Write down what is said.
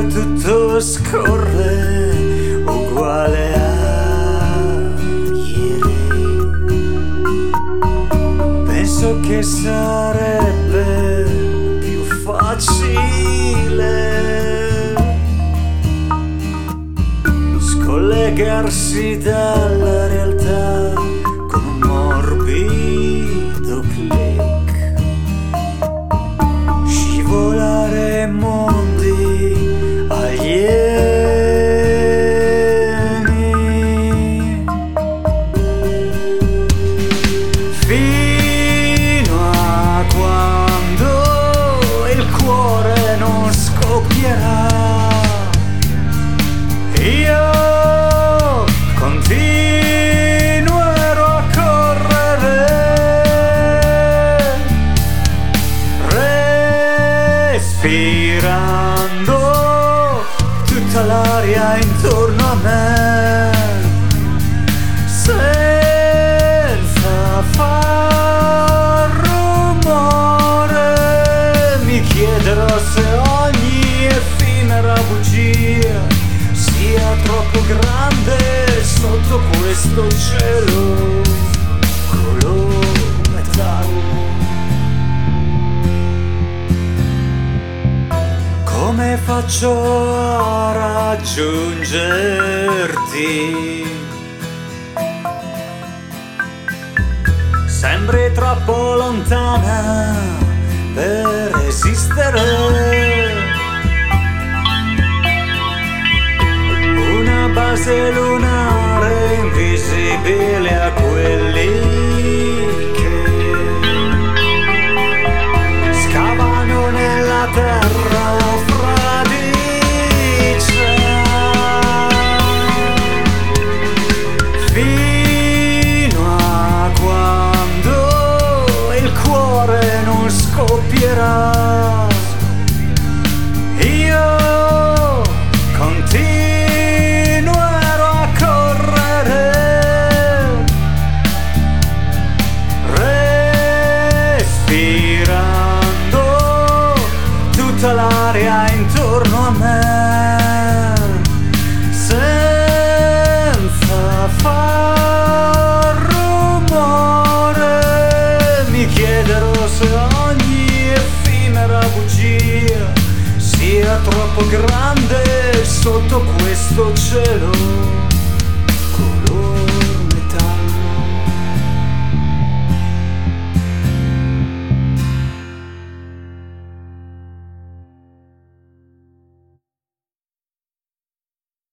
mentre tutto scorre uguale a ieri. Penso che sarebbe più facile scollegarsi dalla realtà con un morbido click, scivolare mondi alieni, fino a quando il cuore non scoppierà. Io continuerò a correre, respirando tutta l'aria intorno a me, senza far rumore. Mi chiederò se ogni effimera bugia sia troppo grande sotto questo cielo color metallo. Come faccio a raggiungerti? Sembri troppo lontana per esistere. Una base lunare invisibile a quelli che scavano nella terra fradicia, fino a quando il cuore non scoppierà. Io continuerò a correre, respirando tutta l'aria intorno a me, senza far rumore. Mi chiederò se ogni effimera bugia sia troppo grande sotto questo cielo color